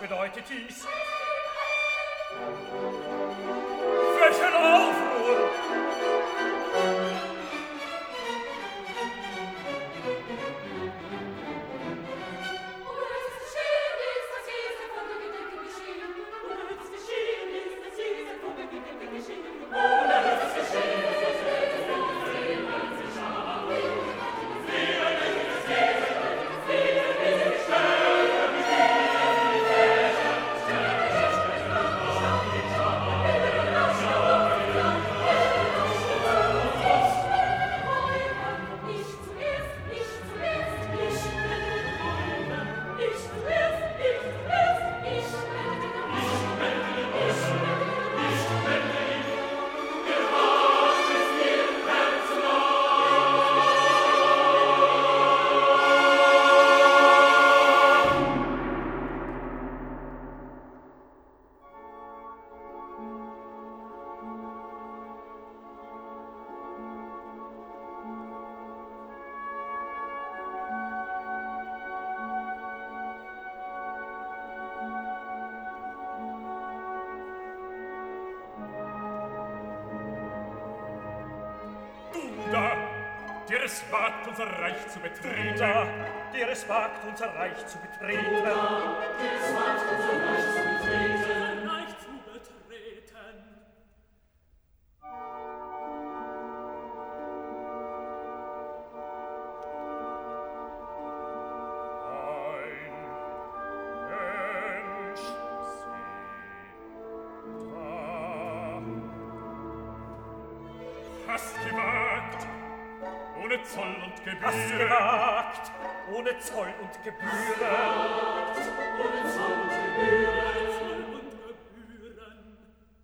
bedeutet dies? Welchen Aufruhr? Der es wagt, unser Reich zu betreten. Der es wagt, unser Reich zu betreten. Der es wagt, unser Reich zu betreten. Reich zu betreten. Ein Mensch da. Hast gewagt, ohne Zoll und Gebühren. Hast gewagt, ohne Zoll und Gebühren. Ohne Zoll und Gebühren. Zoll und Gebühren.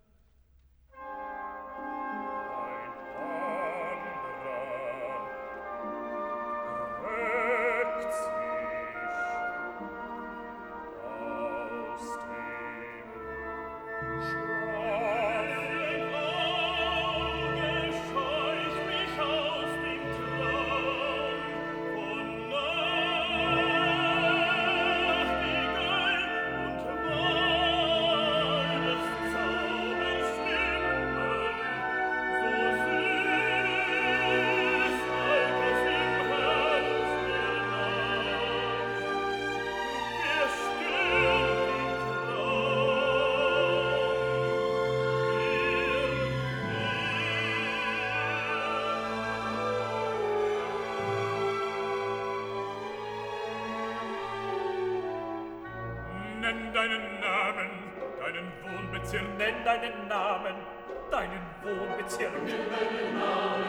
Ein anderer rückt sich aus dem schlafenden Auge, scheucht mich aus dem Traum von Nenn deinen Namen, deinen Wohnbezirk. Nenn deinen Namen, deinen Wohnbezirk. Nenn deinen Namen,